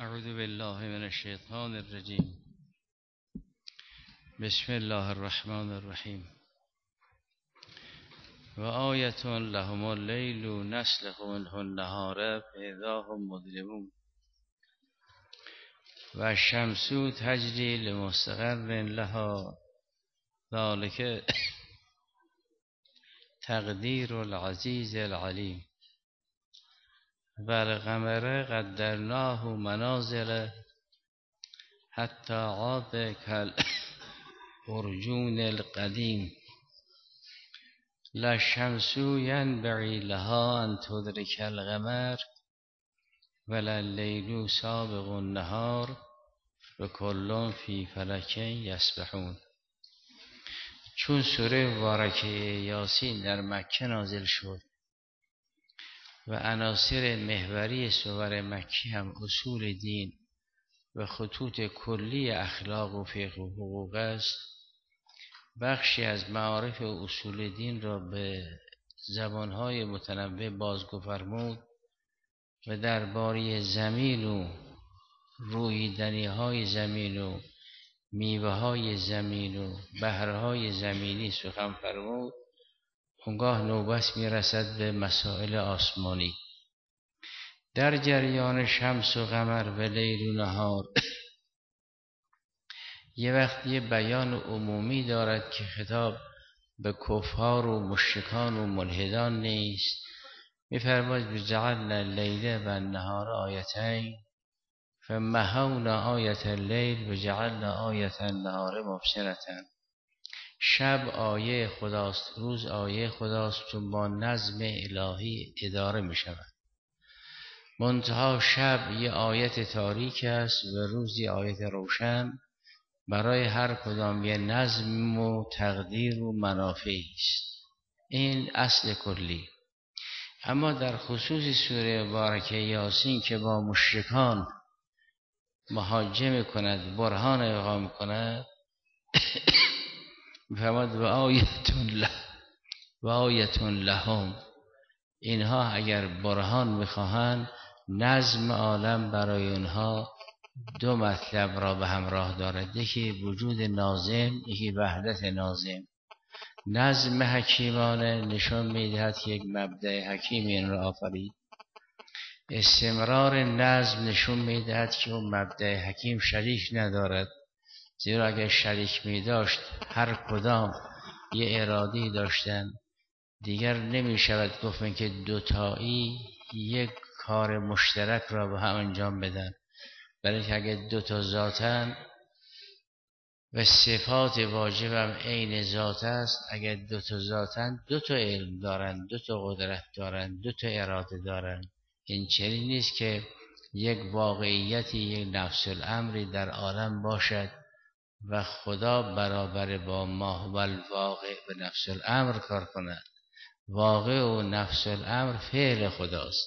اعوذ بالله من الشیطان الرجیم. بسم الله الرحمن الرحیم. و آیة لهم اللیل نسلخ منه النهار فاذا هم مظلمون و الشمس تجری لمستقر لها ذلک تقدیر العزیز العلیم. و القمر قدرناه منازل حتی عاد کالعرجون القدیم. لا الشمس ینبغی لها ان تدرک القمر ولا اللیل سابق النهار و کل فی فلک یسبحون. چون سوره مبارکه یاسین در مکه نازل شد و عناصر محوری سور مکی هم اصول دین و خطوط کلی اخلاق و فقه و حقوق است، بخشی از معارف و اصول دین را به زبانهای متنوع بازگو فرمود و درباره زمین و رویدنی‌های زمین و میوه‌های زمین و بحرهای زمینی سخن فرمود. اونگاه نوبت میرسد به مسائل آسمانی. در جریان شمس و قمر و لیل و نهار یه وقت یه بیان عمومی دارد که خطاب به کفار و مشرکان و ملحدان نیست. میفرماید بجعلنا اللیل و النهار آیتین فمحونا آیت اللیل و جعلنا آیت النهار مبصرة. شب آیه خداست، روز آیه خداست، چون با نظم الهی اداره می شود. منتها شب یه آیت تاریک است و روز یه آیت روشن. برای هر کدام یه نظم و تقدیر و منافعی است. این اصل کلی. اما در خصوص سوره مبارکه یاسین که با مشرکان محاجه کند، برهان اقام کند، فرمود و آیة لهم. اینها اگر برهان میخواهند، نظم عالم برای اونها دو مطلب را به همراه دارد. یکی وجود ناظم، یکی وحدت ناظم. نظم حکیمانه نشون میدهد که یک مبدأ حکیم این را آفرید. استمرار نظم نشون میدهد که اون مبدأ حکیم شریک ندارد، زیرا اگر شریک می داشت هر کدام یه ارادی داشتن، دیگر نمی شود گفتن که دوتایی یک کار مشترک را به هم انجام بدن. بلکه اگر دوتا ذاتن و صفات واجب هم عین ذات است، اگر دوتا ذاتن دوتا علم دارن، دوتا قدرت دارن، دوتا اراده دارن. این چنین نیست که یک واقعیتی، یک نفس الامری در عالم باشد و خدا برابر با ما و الواقع به نفس الامر کار کند. واقع و نفس الامر فعل خداست.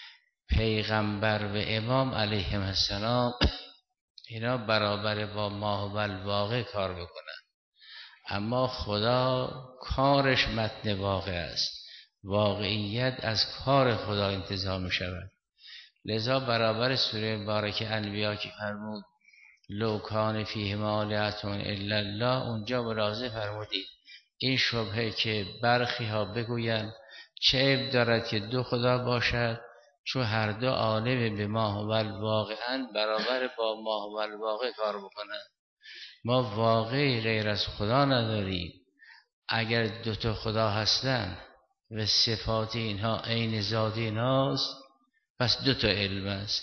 پیغمبر و امام علیهم السلام اینا برابر با ما و الواقع کار بکنند، اما خدا کارش متن واقع است. واقعیت از کار خدا انتزاع می شود. لذا برابر سوره مبارکه انبیا که فرمود لو کان فیهما آلیة الا الله، اونجا ملاحظه فرمودید این شبهه که برخی ها بگویند چه عیب دارد که دو خدا باشد، چون هر دو عالم به ما و الواقعاً برابر با ما و الواقع کار بکنند. ما واقعی غیر از خدا نداریم. اگر دو تا خدا هستند و صفات اینها عین ذات اینهاست، پس دو تا علم است.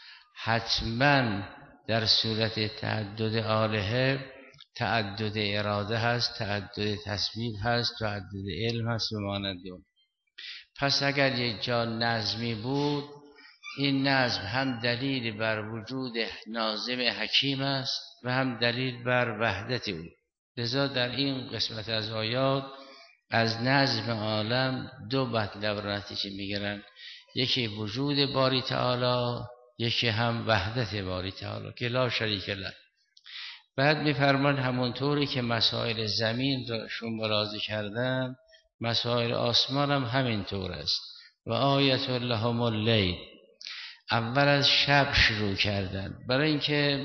حتما در صورت تعدد آلهه تعدد اراده هست، تعدد تسبیح هست، تعدد علم هست و مانند اون. پس اگر یک جا نظمی بود، این نظم هم دلیل بر وجود ناظم حکیم است و هم دلیل بر وحدت او. لذا در این قسمت از آیات از نظم عالم دو مطلب را نتیجه میگیرند. یکی وجود باری تعالی، یکی هم وحدت باری تعالی که لا شریک له. بعد میفرمان همونطوری که مسائل زمین را شون ملاحظه کردن، مسائل آسمان هم همینطور است. و آیت لهم اللیل. اول از شب شروع کردن، برای اینکه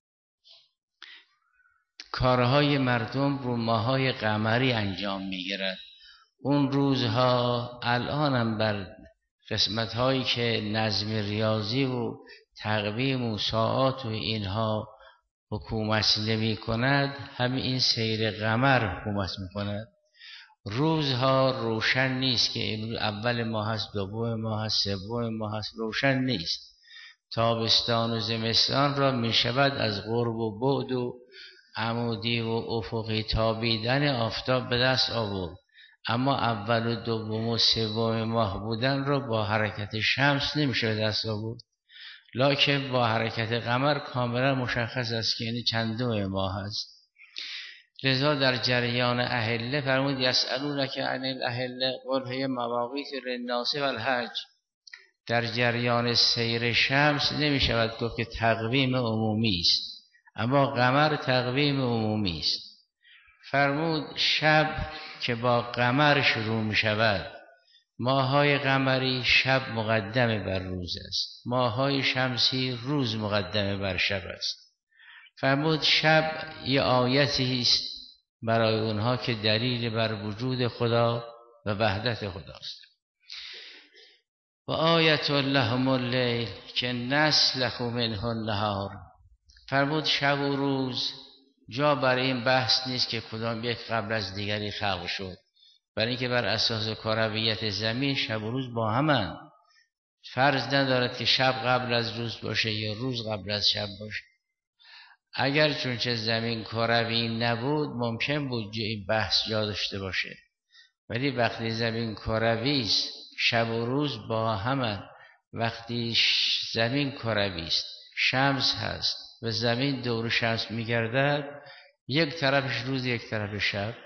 کارهای مردم رو ماهای قمری انجام میگیرد. اون روزها الان هم بر قسمت هایی که نظم ریاضی و تقویم و ساعات و اینها حکومت نمی کند، همین این سیر قمر حکومت می کند. روزها روشن نیست که امروز اول ماه هست، دوم ماه هست، سوم ماه هست، روشن نیست. تابستان و زمستان را می شود از قرب و بعد و عمودی و افقی تابیدن آفتاب به دست آورد، اما اول و دوم و سوم ماه بودن را با حرکت شمس نمیشه به دست آورد، لکن با حرکت قمر کاملا مشخص است که یعنی چندم ماه است. لذا در جریان اهله فرمود یسألونک عن الاهله قل هی مواقیت للناس والحج. در جریان سیر شمس نمی شود گفت که تقویم عمومی است، اما قمر تقویم عمومی است. فرمود شب که با قمر شروع می شود، ماهای قمری شب مقدم بر روز است، ماهای شمسی روز مقدم بر شب است. فرمود شب یه آیتی است برای اونها که دلیل بر وجود خدا و وحدت خداست. و آیت لهم اللیل که نسلخ منه النهار. فرمود شب و روز جا برای این بحث نیست که کدام یک قبل از دیگری خلق شد، برای اینکه بر اساس کرویت زمین شب و روز با همند. فرض ندارد که شب قبل از روز باشه یا روز قبل از شب باشه. اگر چونچه زمین کروی نبود ممکن بود این بحث جا داشته باشه، ولی وقتی زمین کروی است شب و روز با همند. وقتی زمین کروی است، شمس هست و زمین دور شمس میگردد، یک طرفش روز یک طرف شب.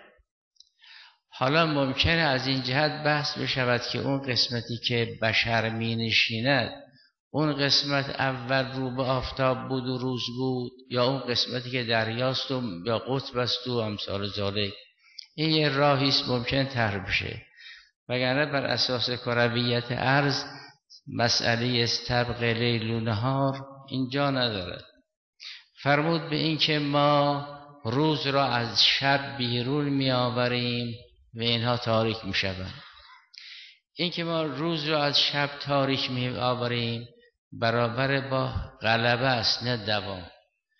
حالا ممکنه از این جهت بحث بشود که اون قسمتی که بشر می نشیند، اون قسمت اول رو به آفتاب بود و روز بود، یا اون قسمتی که دریاست و یا قطب است و امثال ذالک. این یه راهیست ممکن طرح بشه، وگرنه بر اساس کرویت ارض مسئله استبق لیل و نهار اینجا ندارد. فرمود به این که ما روز را از شب بیرون می آوریم و اینها تاریک می شوند. این که ما روز را از شب تاریک می آوریم برابر با غلبه است، نه دوام.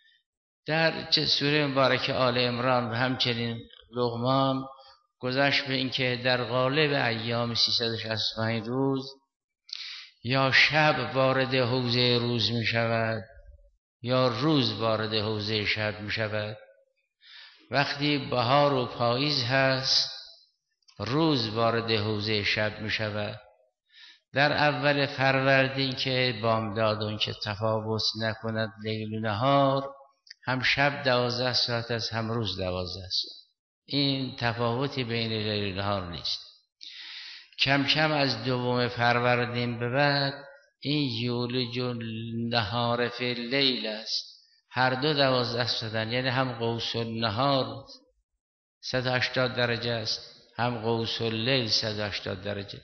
در سوره مبارک آل عمران و همچنین لقمان گذشت به این که در غالب ایام 365 روز یا شب وارد حوزه روز می شود یا روز وارد حوزه شب می شود. وقتی بهار و پاییز هست روز وارد حوزه شب می شود. در اول فروردین که بامداد اون که تفاوت نکند لیل و نهار، هم شب 12 ساعت است هم روز 12 ساعت. این تفاوتی بین لیل و نهار نیست. کم کم از دوم فروردین به بعد این یولج النهار فی اللیل است. هر دو 12 ساعتن، یعنی هم قوس النهار 180 درجه است، هم قوس اللیل 180 درجه.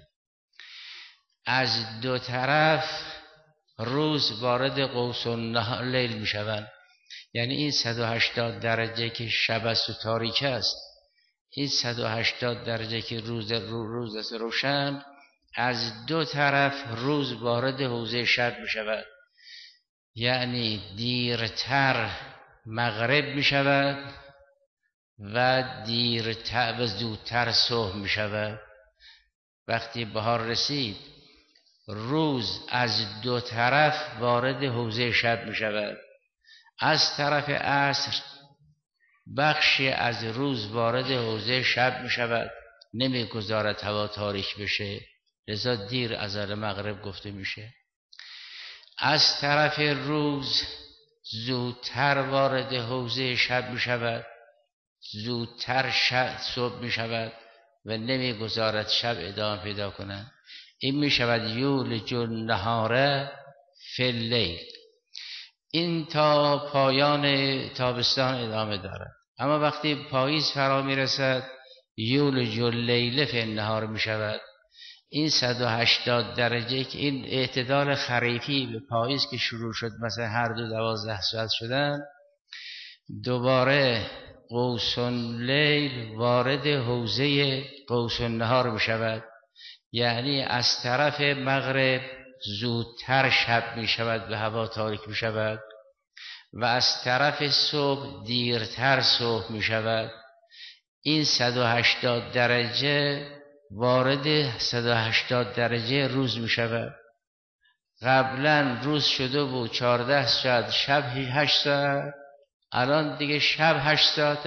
از دو طرف روز وارد قوس النهار لیل می شوند. یعنی این 180 درجه که شب است و تاریک است، این 180 درجه که روز است روشن، از دو طرف روز وارد حوزه شب می شود. یعنی دیرتر مغرب می شود و دیرتر و زودتر صبح می شود. وقتی بهار رسید روز از دو طرف وارد حوزه شب می شود. از طرف عصر بخشی از روز وارد حوزه شب می شود، نمی گذارد هوا تاریک بشه، لذا دیر ازان مغرب گفته میشه. از طرف روز زودتر وارد حوزه شب می شود، زودتر صبح می شود و نمی گذارد شب ادامه پیدا کنند. این می شود یولج النهار فی اللیل. این تا پایان تابستان ادامه دارد. اما وقتی پاییز فرا می رسد یولج اللیل فی النهار می شود. این 180 درجه که این اعتدال خریفی به پاییز که شروع شد، مثلا هر دو 12 ساعت شدن، دوباره قوس اللیل وارد حوزه قوس النهار می شود. یعنی از طرف مغرب زودتر شب می شود و هوا تاریک می شود و از طرف صبح دیرتر صبح می شود. این 180 درجه وارد 180 درجه روز می شود. قبلا روز شده بود 14 ساعت، شب 8 ساعت، الان دیگه شب 8 ساعت،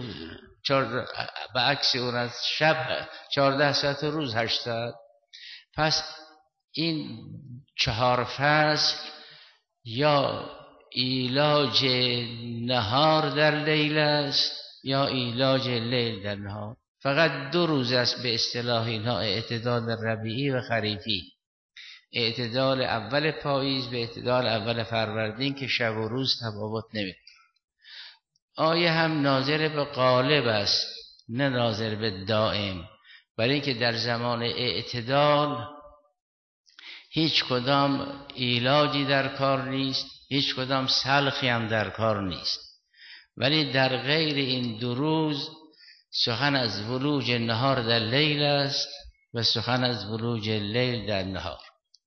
به عکس اون از شب 14 ساعت و روز 8 ساعت. پس این 4 فصل یا ایلاج نهار در لیل است یا ایلاج لیل در نهار. فقط 2 روز است به اصطلاح اینها اعتدال ربیعی و خریفی. اعتدال اول پاییز به اعتدال اول فروردین که شب و روز تفاوت نمی‌کنه. آیه هم ناظر به غالب است نه ناظر به دائم، برای اینکه در زمان اعتدال هیچ کدام ایلاجی در کار نیست، هیچ کدام سلخی هم در کار نیست. ولی در غیر این 2 روز سخن از ولوج نهار در لیل است و سخن از ولوج لیل در نهار.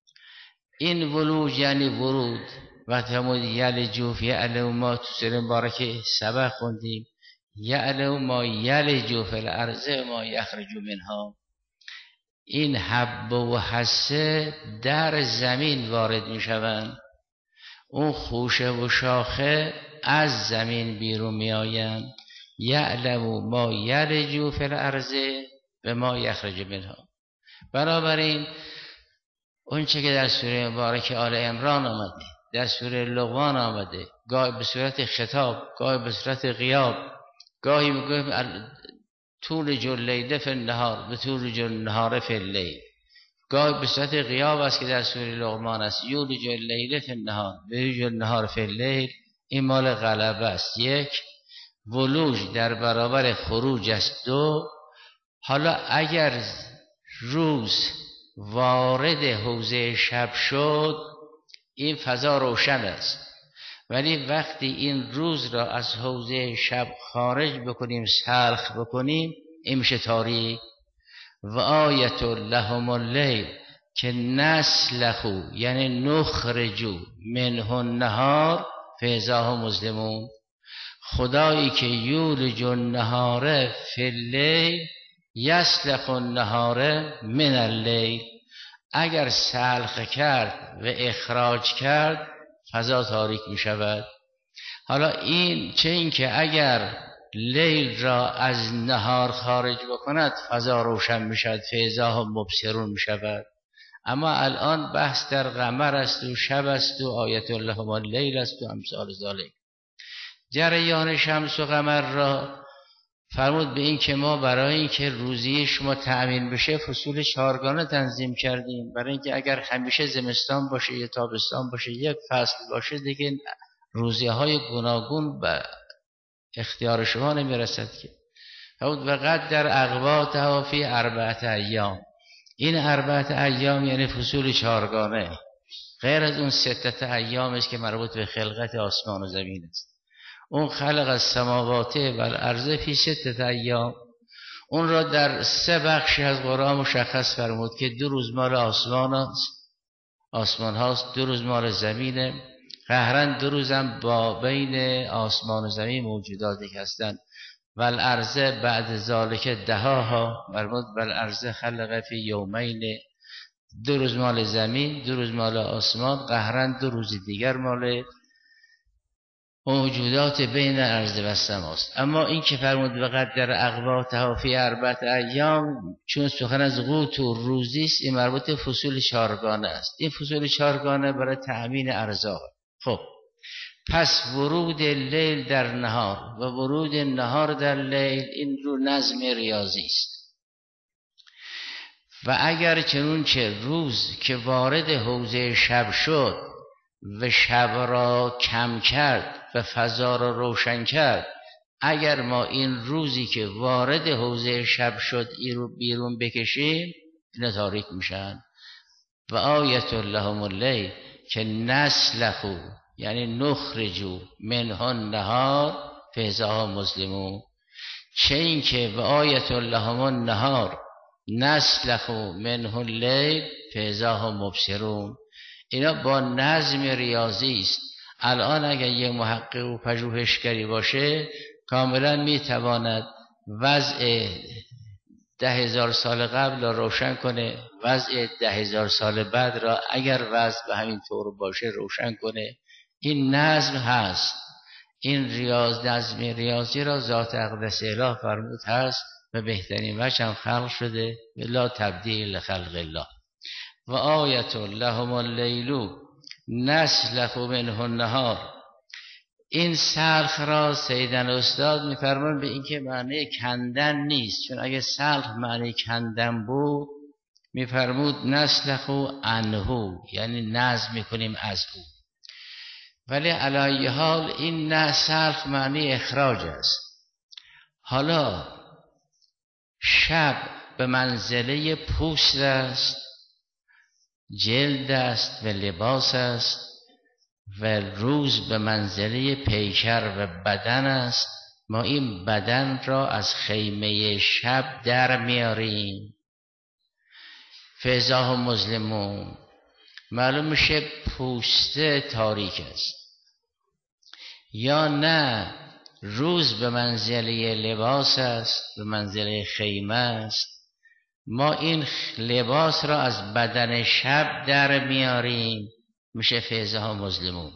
این ولوج یعنی ورود. وقتی همون یلجو فی یعلم ما تو سوره مبارکه سبق خوندیم، یعلم ما یلجو فی الارض ما یخرج منها. این حب و حسه در زمین وارد می شوند، اون خوشه و شاخه از زمین بیرون می آیند. یعلم ما یلجو فی الارض و ما یخرج منها. بنابراین اون چه که در سوره مبارکه آل عمران آمده، در سوره لقمان آمده، گاهی به صورت خطاب، گاهی به صورت غیاب، گاهی میگویم تولج اللیل فی النهار به تولج النهار فی اللیل، گاهی به صورت غیاب است که در سوره لقمان است یولج اللیل فی النهار به یولج النهار فی اللیل. این مال غلبه است. 1 ولوج در برابر خروج است. 2 حالا اگر روز وارد حوزه شب شد این فضا روشن است، ولی وقتی این روز را از حوزه شب خارج بکنیم، سلخ بکنیم، این میشه تاریک. و آیت لهم اللیل که نسلخو یعنی نخرجو منه النهار فاذا هم مظلمون. خدایی که یولج النهار فی اللیل یسلخ النهار من اللیل، اگر سلخ کرد و اخراج کرد فضا تاریک می شود. حالا این چه این که اگر لیل را از نهار خارج بکند فضا روشن می شود، فاذا هم مبصرون می شود. اما الان بحث در قمر است و شب است و آیت لهم اللیل است و امثال ذالک. جریان شمس و قمر را فرمود به این که ما برای این که روزی شما تأمین بشه فصول 4گانه تنظیم کردیم، برای اینکه اگر همیشه زمستان باشه یا تابستان باشه یک فصل باشه دیگه روزی‌های گوناگون به اختیار شما نمیرسد که. فرمود و قدر اقواتها فی 4 ایام. این 4 ایام یعنی فصول 4گانه، غیر از اون 6 ایام است که مربوط به خلقت آسمان و زمین است. اون خلق السماوات و الارض فی 6 ایام، اون را در 3 بخش از قرآن مشخص فرمود که 2 روز مال آسمان هاست، 2 روز مال زمینه. قهرن 2 روزم با بین آسمان و زمین موجوداتی هستند. و الارض بعد ذالک دهاها، فرمود و الارض خلق فی یومین. 2 روز مال زمین، 2 روز مال آسمان، قهرن 2 روز دیگر مال موجودات بین ارض و سماست. اما این که فرمود و قدر اقواتها فی 4 ایام، چون سخن از قوت و روزی است، این مربوط فصول 4گانه است. این فصول 4گانه برای تأمین ارزاق. خب پس ورود لیل در نهار و ورود نهار در لیل این رو نظم ریاضی است. و اگر چنانچه روز که وارد حوزه شب شد و شب را کم کرد و فضا را روشن کرد، اگر ما این روزی که وارد حوزه شب شد این رو بیرون بکشیم اینا تاریک میشن. و آیت لهم اللیل که نسلخو یعنی نخرجو منه النهار فاذا هم مظلمون. چه این که و آیت لهم النهار نسلخو منه اللیل فاذا هم مبصرون. اینا با نظم ریاضی است. الان اگر یه محقق و پژوهشگری باشه کاملا میتواند وضع 10,000 سال قبل را روشن کنه، وضع 10,000 سال بعد را اگر وضع به همین طور باشه روشن کنه. این نظم هست. این نظم ریاضی را ذات اقدس اله فرمود هست و بهترین وجه هم خلق شده. لا تبدیل لخلق الله. و آیت لهم اللیل نسلخ منه النهار. این سلخ را سیدن استاد میفرمان به اینکه معنی کندن نیست، چون اگه سلخ معنی کندن بود میفرمود نسلخو عنه، یعنی نظم میکنیم از او. ولی علی حال این نه سلخ معنی اخراج است. حالا شب به منزله پوست است، جلد است و لباس است، و روز به منزله پیکر و بدن است. ما این بدن را از خیمه شب در میاریم. فاذا هم مظلمون. معلوم میشه پوست تاریک است. یا نه روز به منزله لباس است، به منزله خیمه است. ما این لباس را از بدن شب در میاریم، میشه فاذا هم مظلمون.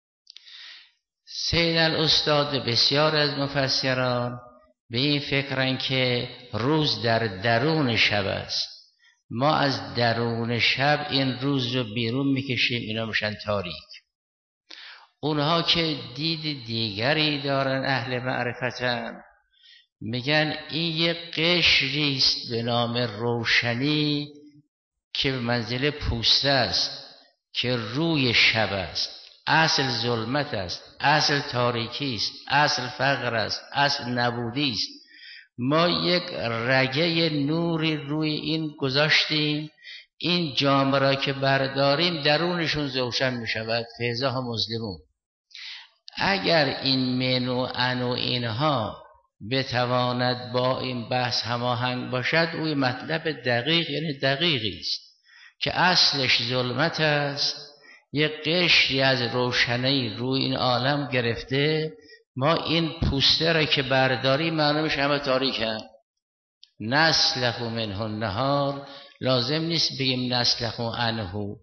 سید الاستاد بسیار از مفسران به این فکرن که روز در درون شب است. ما از درون شب این روز رو بیرون میکشیم، اینا میشن تاریک. اونها که دید دیگری دارن، اهل معرفتن، میگن این یه قشری است به نام روشنی که به منزله پوسته است، که روی شب است. اصل ظلمت است، اصل تاریکی است، اصل فقر است، اصل نبودی است. ما یک رگه نوری روی این گذاشتیم، این جام را که برداریم درونشون روشن می شود. فاذا هم مظلمون. اگر این من و ان و اینها بتواند با این بحث هماهنگ باشد، اوی مطلب دقیق یعنی دقیقی است که اصلش ظلمت است، یک قشری از روشنی روی این عالم گرفته. ما این پوسته را که برداری معلومش همه تاریکه. نسلخ منه النهار، لازم نیست بگیم نسلخ عنه.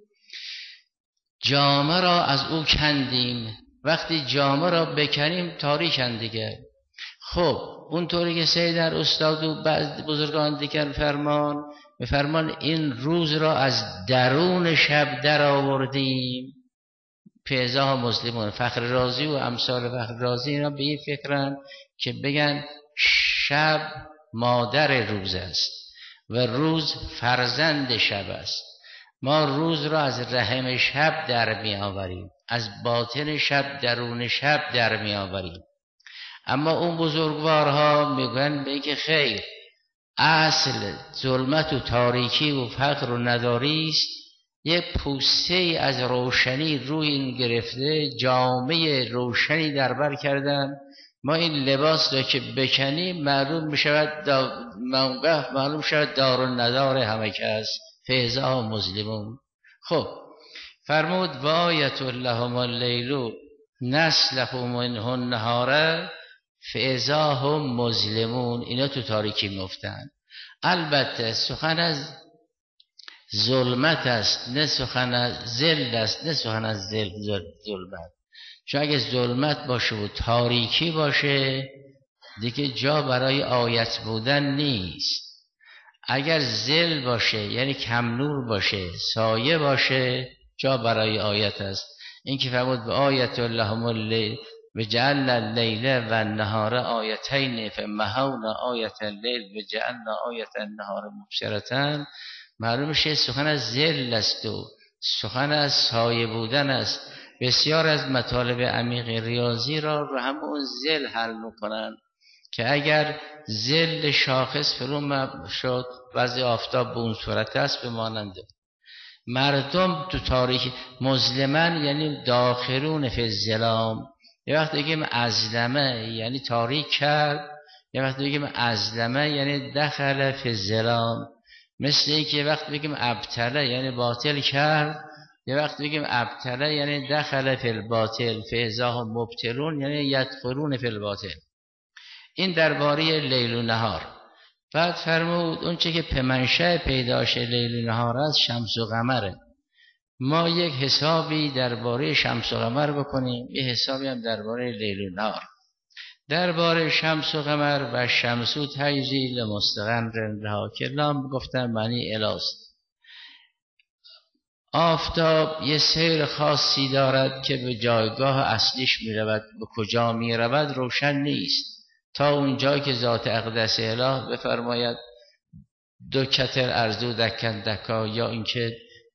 جامه را از او کندیم، وقتی جامه را بکنیم تاریکن دیگه. خب اونطوری که سید استاد و بعض بزرگان دیگر میفرمان این روز را از درون شب در آوردیم. فاذا هم مظلمون. فخر رازی و امثال فخر رازی اینا به این فکرن که بگن شب مادر روز است و روز فرزند شب است. ما روز را از رحم شب در می آوریم، از باطن شب درون شب در می آوریم. اما اون بزرگوارها میگن به که خیر، اصل ظلمت و تاریکی و فقر و نداری است. یه پوسته از روشنی روی این گرفته، جامعه روشنی در بر کردن. ما این لباس را که بکنیم معلوم میشود دار و ندار همه کس. فاذا هم مظلمون. خب فرمود و آیت لهم اللیل نسلخ منه النهار فاذا هم مظلمون. اینا تو تاریکی میفتن. البته سخن از ظلمت است، نه سخن از ظل است، نه سخن از ظلمت. چون اگه ظلمت باشه و تاریکی باشه دیگه جا برای آیت بودن نیست. اگر ظل باشه یعنی کم نور باشه، سایه باشه، جا برای آیت است. این که فرمود به آیت لهم اللیل و جعلنا اللیل و النهار آیتین فمحونا آیت اللیل و جعلنا آیت النهار مبصرة، معلوم شه سخن از ظل است و سخن از سایه بودن است. بسیار از مطالب عمیق ریاضی را رو همون ظل حل میکنن. که اگر ظل شاخص فرو شد وضع آفتاب به اون صورت است بماننده. مردم تو تاریک مظلمن یعنی داخلون فی الظلام. یه وقت بگیم ازلمه یعنی تاریک کرد، یه وقت بگیم ازلمه یعنی دخل فی الظلام. مثل این که یه وقت بگیم ابتله یعنی باطل کرد، یه وقت بگیم ابتله یعنی دخل فی الباطل، فاذا هم مبتلون یعنی یدخلون فی الباطل. این درباره لیل و نهار. بعد فرمود اون چه که پمنشه پیداش لیل و نهار است شمس و قمره. ما یک حسابی درباره شمس و قمر بکنیم، یک حسابی هم درباره لیل و نهار. درباره شمس و قمر و شمسو تجری لمستقر لها که لام گفتن معنی الاست. آفتاب یه سیر خاصی دارد که به جایگاه اصلیش می رود، به کجا می رود روشن نیست تا اونجا که ذات اقدس اله بفرماید دو کتر ارزو دکن دکا، یا اینکه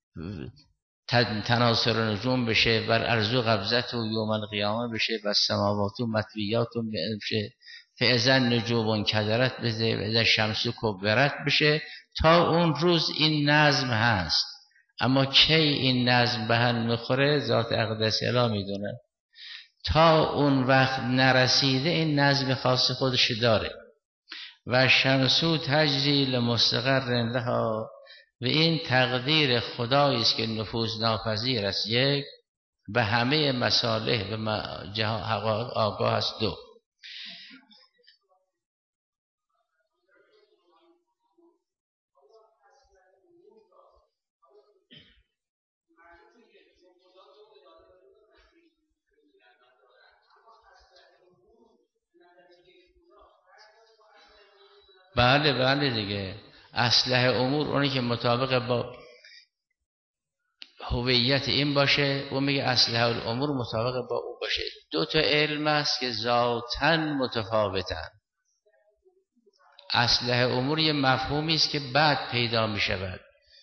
تناصر نجوم بشه بر ارزو قبضت و یوم القیامه بشه و سماوات و مطویات بشه فاذا نجوم کدرت بشه و اذا شمس کبرت بشه. تا اون روز این نظم هست، اما کی این نظم به هم میخوره ذات اقدس اله میدونه. تا اون وقت نرسیده این نظم خاص خودش داره. و شمسو تجری لمستقر لها، و این تقدیر خدایی است که نفوذ ناپذیر است. یک، به همه مصالح به حقایق آگاه است. دو، بله دیگه، اصلح امور اونی که مطابق با هویت این باشه، اون میگه اصلح الامور مطابق با او باشه. دو تا علم است که ذاتاً متفاوتن. اصلح امور یه مفهومی است که بعد پیدا می شود.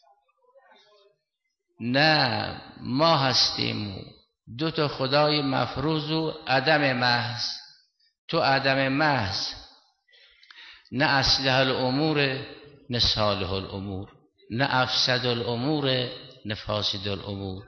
نه، ما هستیم دو تا خدای مفروض و عدم محض. تو عدم محض نه اصلح الامور نه صالح الامور، نه افسد الامور نه فاسد الامور.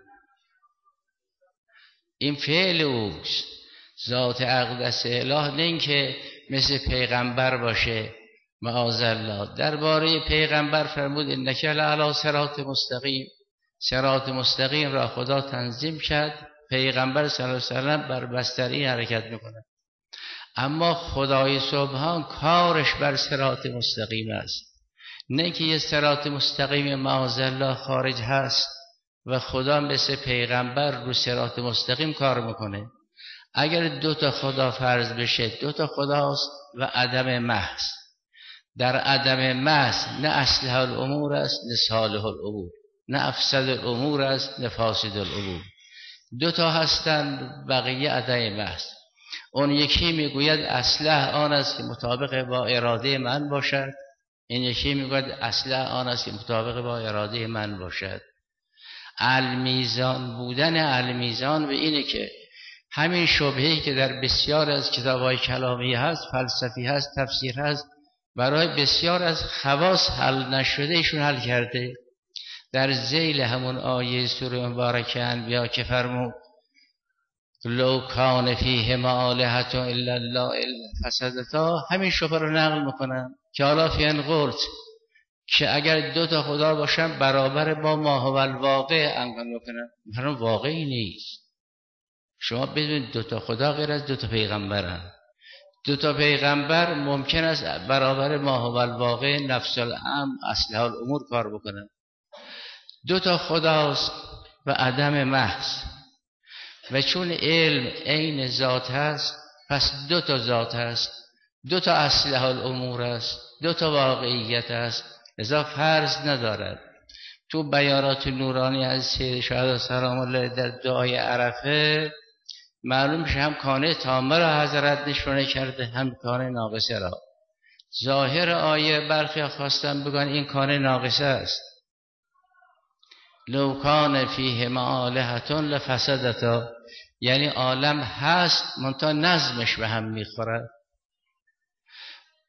این فعل اوست. ذات اقدس اله نه این که مثل پیغمبر باشه معاذالله. درباره پیغمبر فرمود انک لعلی صراط مستقیم. صراط مستقیم را خدا تنظیم کرد، پیغمبر صلی الله علیه و سلم بر بستری حرکت میکنه. اما خدای سبحان کارش بر صراط مستقیم است، نه که یه صراط مستقیم معاذالله خارج هست و خدا مثل پیغمبر رو صراط مستقیم کار میکنه. اگر دو تا خدا فرض بشه دو تا خداست و عدم محض. در عدم محض نه اصلح الامور است نه صالح الامور، نه افسد الامور است نه فاسد الامور. دو تا هستند، بقیه عدم محض. اون یکی میگوید اصلح آن است که مطابق با اراده من باشد، این یکی میگوید اصلح آن است که مطابق با اراده من باشد. المیزان بودن المیزان به اینه که همین شبهه‌ای که در بسیار از کتاب‌های کلامی هست، فلسفی هست، تفسیر هست، برای بسیار از خواص حل نشده ایشون حل کرده. در ذیل همون آیه سوره مبارکه انبیا که فرمود لو کان فیهما آلهة الا الله فسدتا، همین شبهه رو نقل میکنن که حالا فین قلت که اگر دو تا خدا باشن برابر با ما هو الواقع انقل میکنن. برای واقعی نیست. شما بدونید دو تا خدا غیر از دو تا پیغمبرن. دو تا پیغمبر ممکن است برابر ما هو الواقع نفس الامر اصلح الامور کار بکنن. دو تا خداست و عدم محض. و چون علم عین ذات هست پس دو تا ذات هست، دو تا اصلح الامور است، دو تا واقعیت است، لذا فرض ندارد. تو بیانات نورانی از سید شهدا سلام الله در دعای عرفه معلوم میشه هم کانه تامه را حضرت نشونه کرده هم کانه ناقصه را. ظاهر آیه برخی خواستن بگن این کانه ناقصه است. لو کان فیهما آلهة لفسدتا، یعنی عالم هست منتها نظمش به هم میخورد.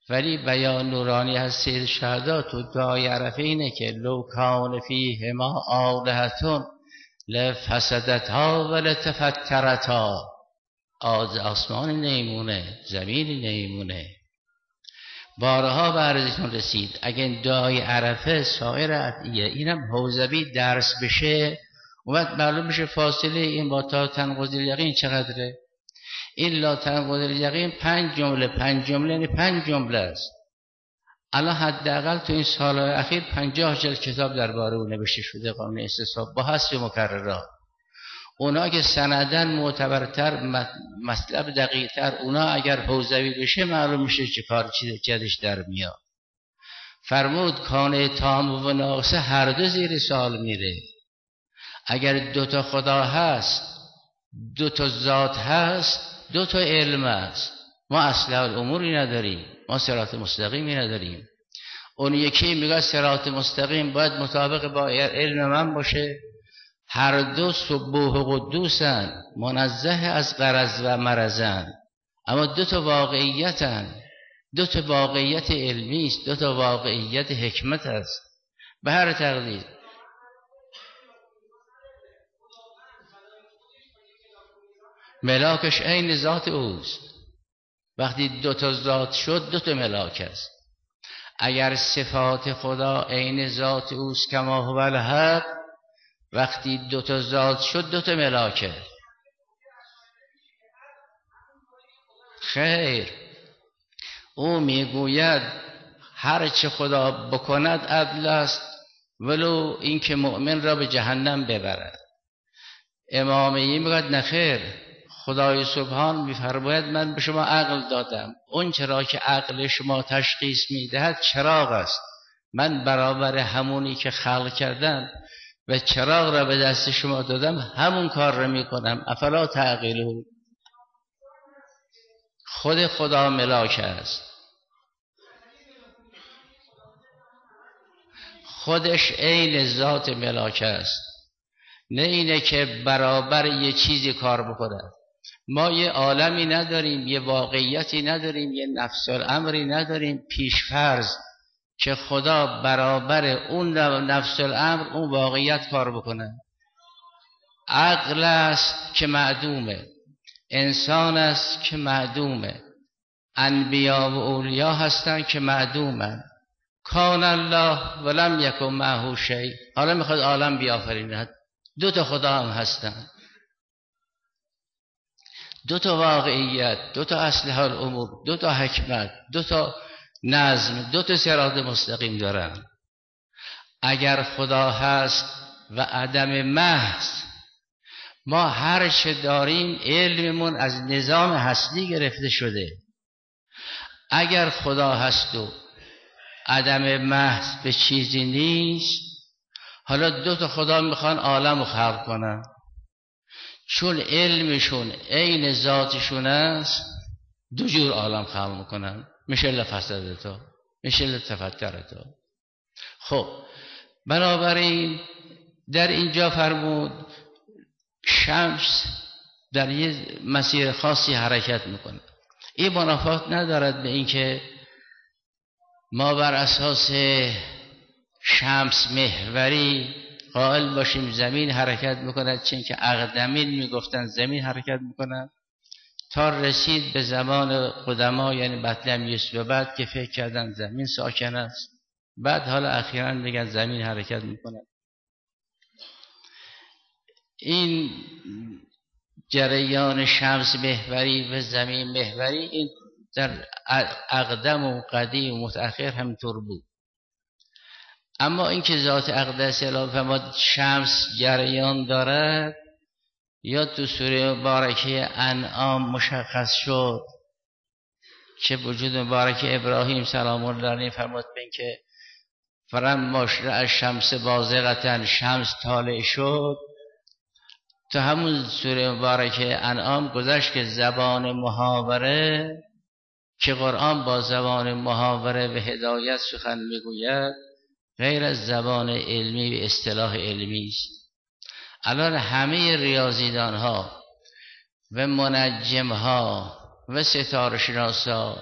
ولی بیان نورانی از سید شهدا تو دعای عرفه اینه که لو کان فیهما آلهة لفسدتا ولتفکرتا. آسمان نیمونه، زمین نیمونه. بارها به عرضتون رسید اگه این دعای عرفه سایر ادعیه اینم حوزوی درس بشه اومد معلوم بشه فاصله این با تا تناقض الیقین چقدره. این لا تناقض الیقین 5 جمله یعنی 5 جمله است. الان حداقل تو این سالهای اخیر 50 جلد کتاب درباره اون نوشته شده، قانون استصحاب با حذف مکررات. اونا که سندن معتبرتر، مطلب دقیقتر، اونا اگر حوزوی بشه معلوم میشه چه کار جدش در میاد. فرمود کان تام و ناقصه هر دو زیر سوال میره. اگر 2 تا خدا هست، 2 تا ذات هست، 2 تا علم هست، ما اصل الاموری نداریم، ما صراط مستقیمی نداریم. اون یکی میگه صراط مستقیم باید مطابق با علم من باشه. هر دو سبوح و قدوسن، منزه از غرض و مرضن، اما 2 تا واقعیتن. 2 تا واقعیت علمی است، 2 تا واقعیت حکمت است. به هر تقدیر ملاکش عین ذات اوست. وقتی 2 تا ذات شد 2 تا ملاک است. اگر صفات خدا عین ذات اوست کما هو الحق، وقتی 2 تا ذات شد 2 تا ملاکه. خیر، او میگوید هر چه خدا بکند عدل است ولو اینکه مؤمن را به جهنم ببرد. امامی میگوید نخیر، خدای سبحان میفرماید من به شما عقل دادم، اون چرا که عقل شما تشخیص میدهد چراغ است، من برابر همونی که خلق کردم و چراغ را به دست شما دادم همون کار را میکنم، افلا تعقلون. خود خدا ملاک است، خودش عین ذات ملاک است، نه اینه که برابر یه چیزی کار بکنه. ما یه عالمی نداریم، یه واقعیتی نداریم، یه نفس الامری نداریم پیشفرض که خدا برابر اون نفس الامر اون واقعیت کار بکنه. عقل است که معدومه، انسان است که معدومه، انبیا و اولیا هستن که معدومن. کان الله ولم یکن معه شیء. حالا میخواد عالم بیافریند. 2 تا خدا هم هستن، 2 تا واقعیت، 2 تا اصل الامور، 2 تا حکمت، 2 تا نظم، 2 تا صراط مستقیم دارن. اگر خدا هست و عدم محض، ما هر چه داریم علممون از نظام هستی گرفته شده. اگر خدا هست و عدم محض به چیزی نیست، حالا 2 تا خدا میخوان عالم رو خلق کنن، چون علمشون عین ذاتشون است 2 جور عالم خلق میکنن، میشه لفسدتا، میشه لتفکرتا. خب بنابراین در اینجا فرمود شمس در یه مسیر خاصی حرکت میکنه. این منافات ندارد به اینکه ما بر اساس شمس محوری قائل باشیم زمین حرکت میکند، چون که اقدمین میگفتن زمین حرکت میکند، تا رسید به زمان قدما یعنی بطلمیوس و بعد که فکر کردن زمین ساکن است، بعد حالا اخیراً میگن زمین حرکت میکند. این جریان شمس محوری و زمین محوری این در اقدم و قدیم و متأخر همینطور بود. اما اینکه ذات اقدس اعلام فرمود شمس جریان دارد، یا تو سوره مبارکه انعام مشخص شد که وجود مبارکه ابراهیم سلام الله علیه فرمود به اینکه فلما شرع الشمس بازغة، شمس طالع شد. تو همون سوره مبارکه انعام گذشت که زبان محاوره، که قرآن با زبان محاوره و هدایت سخن میگوید، غیر از زبان علمی و اصطلاح علمی است. الان همه ریاضیدان ها و منجم ها و ستاره شناسا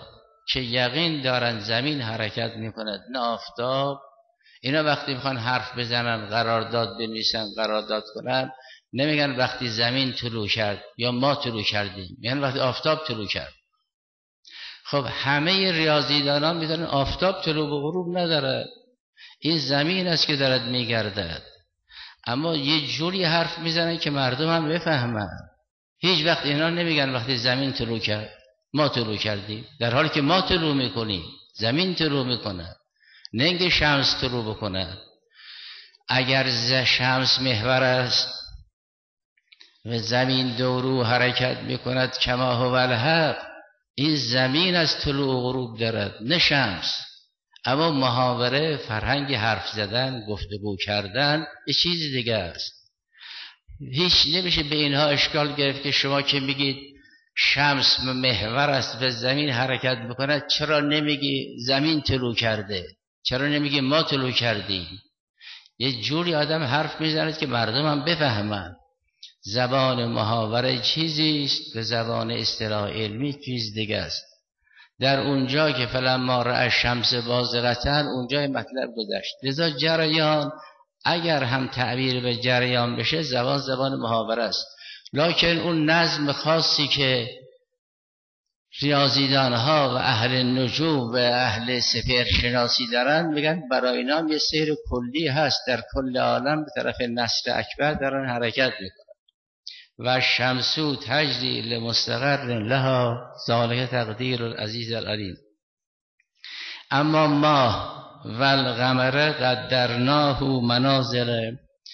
که یقین دارن زمین حرکت میکند نه آفتاب. اینا وقتی میخوان حرف بزنن، قرارداد بنویسن، قرارداد کنن، نمیگن وقتی زمین طلوع کرد یا ما طلوع کردیم، میگن وقتی آفتاب طلوع کرد. خب همه ریاضیدانان میدونن آفتاب طلوع و غروب نداره، این زمین است که دارد میگردد. اما یه جوری حرف میزنن که مردم هم بفهمن. هیچ وقت اینا نمیگن وقتی زمین طلوع کرد ما طلوع کردیم، در حالی که ما طلوع میکنیم، زمین طلوع میکنه، نه اینکه شمس طلوع بکنه. اگر شمس محور است و زمین دورو حرکت میکند کما هو الحق، این زمین از طلوع و غروب دارد نه شمس. اما محاوره، فرهنگ حرف زدن، گفتگو کردن یه چیز دیگه است. هیچ نمیشه به اینها اشکال گرفت که شما که میگید شمس محور است و زمین حرکت میکند، چرا نمیگی زمین طلوع کرده؟ چرا نمیگی ما طلوع کردیم؟ یه جوری آدم حرف میزند که مردم هم بفهمن. زبان محاوره چیزی است و زبان اصطلاح علمی چیز دیگه است. در اونجا که فلما رأى الشمس بازغة، اونجا مطلب گذشت. لذا جریان اگر هم تعبیر به جریان بشه، زبان محاوره است. لکن اون نظم خاصی که ریاضیدان ها و اهل نجوم و اهل سپهر شناسی دارن، میگن برای اینا یه سیر کلی هست، در کل عالم به طرف نسل اکبر دارن حرکت میکنن. و شمسو تجری لمستقر لها ذالک تقدیر العزیز العلیم. اما ماه و القمر قدرناه منازل،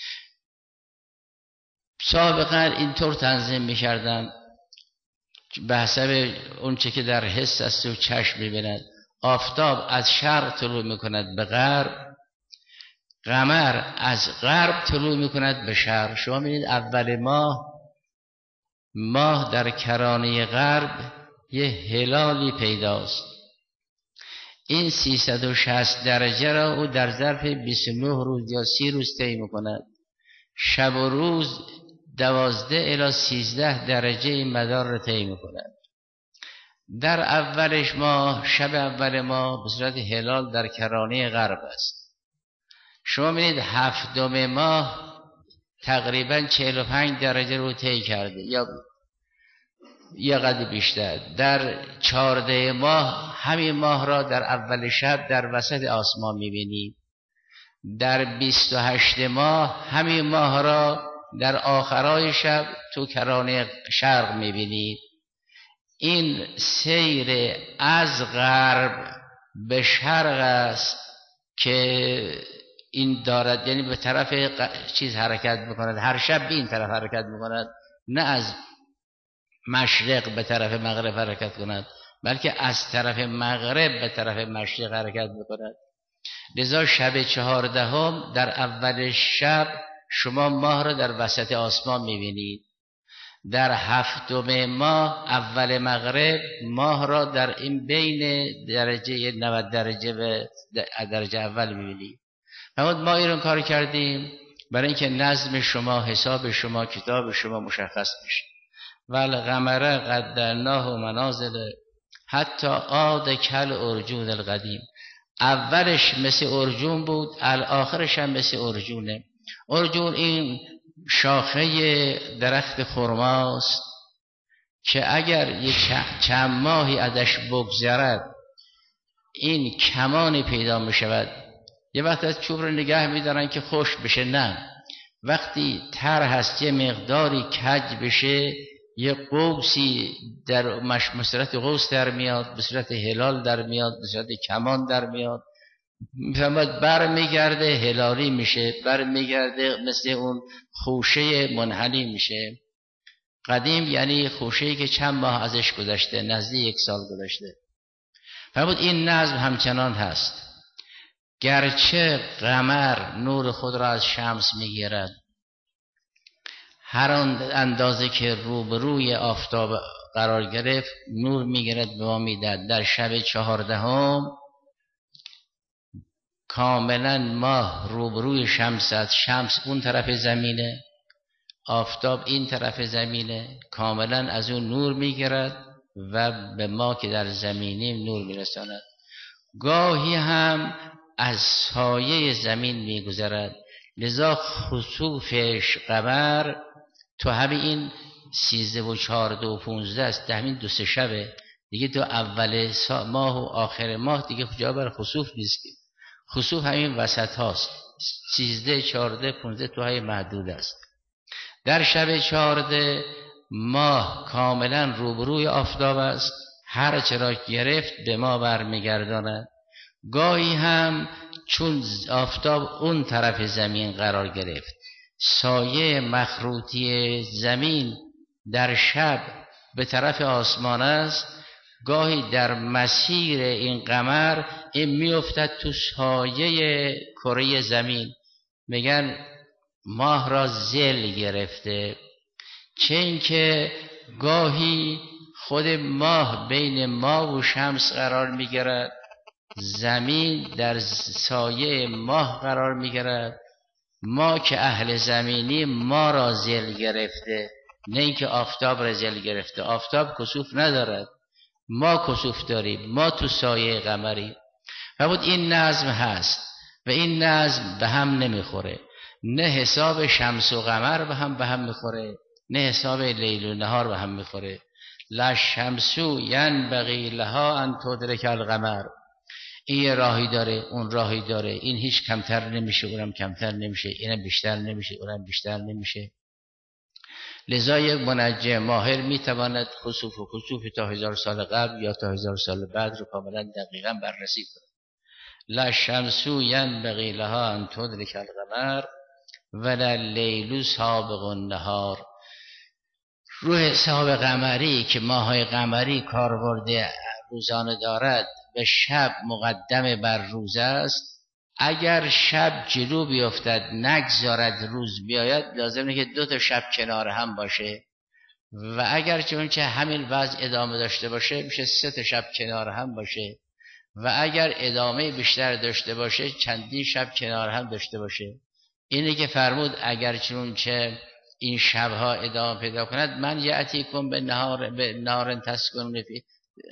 سابقا اینطور تنظیم میکردن به حسب اون چه که در حس است و چشم میبیند. آفتاب از شرق طلوع میکند به غرب، قمر از غرب طلوع میکند به شرق. شما میبینید اول ماه در کرانه غرب یه هلالی پیداست. این 360 درجه را او در ظرف 29 روز یا 30 روز طی میکند. شب و روز 12 الی 13 درجه مدار را طی میکند. در اولش ماه، شب اول ماه به صورت هلال در کرانه غرب است. شما می‌بینید هفتم ماه تقریباً 45 درجه رو طی کرده یا یه قدر بیشتر. در 14 ماه همین ماه را در اول شب در وسط آسمان می‌بینید. در 28 ماه همین ماه را در آخرای شب تو کرانه شرق می‌بینید. این سیر از غرب به شرق است که این دارد، یعنی به طرف چیز حرکت میکند، هر شب به این طرف حرکت میکند، نه از مشرق به طرف مغرب حرکت کند، بلکه از طرف مغرب به طرف مشرق حرکت میکند. لذا شب 14 در اول شب شما ماه را در وسط آسمان میبینید. در هفتم ماه اول مغرب ماه را در این بین درجه 90 درجه و درجه اول میبینید. ما این کار کردیم برای اینکه نظم شما، حساب شما، کتاب شما مشخص بشه. والقمر قدرناه منازل حتی عاد کل ارجون القدیم. اولش مثل ارجون بود، آخرش هم مثل ارجونه. ارجون این شاخه درخت خرماست که اگر یک چند ماهی ازش بگذرد این کمانی پیدا می شود. یه وقت از چوب رو نگه می دارن که خوش بشه، نه، وقتی تر هست یه مقداری کج بشه یه قوسی در صورت قوس در میاد، به صورت هلال در میاد، به صورت کمان در میاد، میفهمد بر میگرده هلالی میشه، بر میگرده مثل اون خوشه منحنی میشه. قدیم یعنی خوشه‌ای که چند ماه ازش گذشته، نزدیک 1 سال گذشته. فرمود این نظم همچنان هست. گرچه قمر نور خود را از شمس میگیرد، هر اندازه که روبروی آفتاب قرار گرفت نور میگیرد به ما میدهد. در شب 14 کاملا ماه روبروی شمس است. شمس اون طرف زمینه، آفتاب این طرف زمینه، کاملا از اون نور میگیرد و به ما که در زمینیم نور میرساند. گاهی هم از سایه زمین میگذرد، لذا خسوف قمر تو همین 13 و 14 و 15 است، در همین 2-3 شبه دیگه، تو اول ماه و آخر ماه دیگه جا بر خسوف نیست. خسوف همین وسط هاست، 13 14 15 تو های محدود است. در شب 14 ماه کاملا روبروی آفتاب است، هر چرا گرفت به ما برمیگرداند. گاهی هم چون آفتاب اون طرف زمین قرار گرفت، سایه مخروطی زمین در شب به طرف آسمان است، گاهی در مسیر این قمر این میافتد تو سایه کره زمین، میگن ماه را ظل گرفته. چه اینکه گاهی خود ماه بین ما و شمس قرار میگیرد، زمین در سایه ماه قرار میگیرد. ما که اهل زمینی ما را ظل گرفته، نه اینکه آفتاب را ظل گرفته. آفتاب کسوف ندارد، ما کسوف داریم، ما تو سایه قمریم. و بود این نظم هست و این نظم به هم نمیخوره، نه حساب شمس و قمر به هم میخوره، نه حساب لیل و نهار به هم میخوره. لا شمسو ینبغی لها ان تدرک القمر، این راهی داره، اون راهی داره، این هیچ کمتر نمیشه، اونم کمتر نمیشه، اینم بیشتر نمیشه، اونم بیشتر نمیشه. لذا یک منجم ماهر میتواند خسوف و کسوف تا 1000 سال قبل یا تا 1000 سال بعد رو کاملا دقیقا بررسی کنه. لا شمسو ینبغی لها ان تدرک القمر ولا اللیل سابق النهار. روح حساب قمری که ماهای قمری کاربرد روزانه دارد و شب مقدم بر روز است، اگر شب جلو بیفتد نگذارد روز بیاید، لازمه که 2 تا شب کنار هم باشه، و اگر چون همین وضع ادامه داشته باشه میشه 3 تا شب کنار هم باشه، و اگر ادامه بیشتر داشته باشه چندین شب کنار هم داشته باشه. اینه که فرمود اگر چون این شبها ادامه پیدا کند، من یأتیکم به نهار تسکنون فی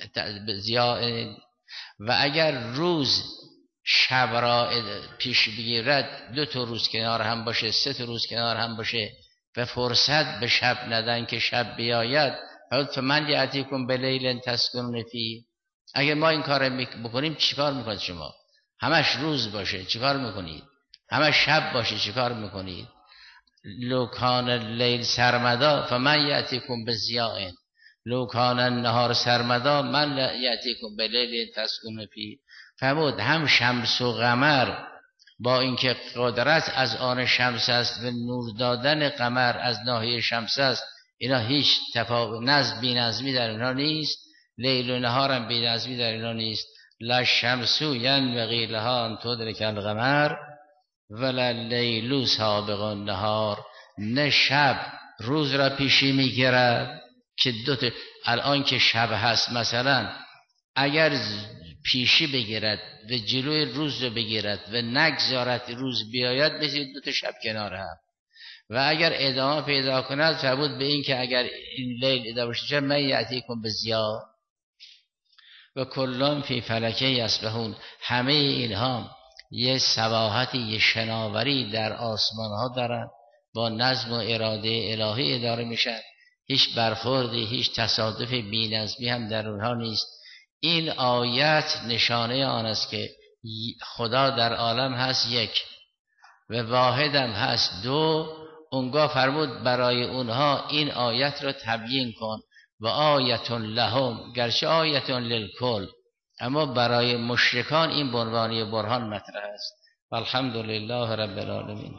ضیاء، و اگر روز شب را پیش بگیرد 2 تا روز کنار هم باشه، 3 تا روز کنار هم باشه و فرصت به شب ندن که شب بیاید، فمن یأتیکم بلیل تسکنون فی. اگر ما این کار بکنیم چیکار میکنید شما؟ همش روز باشه چیکار میکنید؟ همش شب باشه چیکار میکنید؟ لو کان اللیل سرمدا فمن یأتیکم بضیاء، لو کان النهار سرمدا من یأتیکم بلیل تسکنون فی. فرمود هم شمس و قمر با اینکه قدرت از آن شمس است و نور دادن قمر از ناحیه شمس است، اینا هیچ تفاوت بی نظمی در اینها نیست، لیل و نهار هم بی نظمی در اینها نیست. لا شمسو ینبغی لها ان تدرک القمر ولا اللیل سابق النهار. نه شب روز را پیشی میگیرد که 2 تا، الان که شب هست مثلا اگر پیشی بگیرد و جلوی روز رو بگیرد و نگذارد روز بیاید، مثل 2 تا شب کنار هم. و اگر ادامه پیدا کند فرمود به این که اگر این لیل ادامه بشه من یأتیکم بضیاء و کلان فی فلک یسبحون. همه اینها یه سباحتی، یه شناوری در آسمان ها دارن، با نظم و اراده الهی اداره میشن، هیچ برخوردی، هیچ تصادف بی نظمی هم در اونها نیست. این آیت نشانه آن است که خدا در عالم هست 1 و واحد هم هست 2. اونگاه فرمود برای اونها این آیت را تبیین کن و آیت لهم، گرچه آیت للکل، اما برای مشرکان این به عنوان برهان مطرح است. والحمد لله رب العالمین.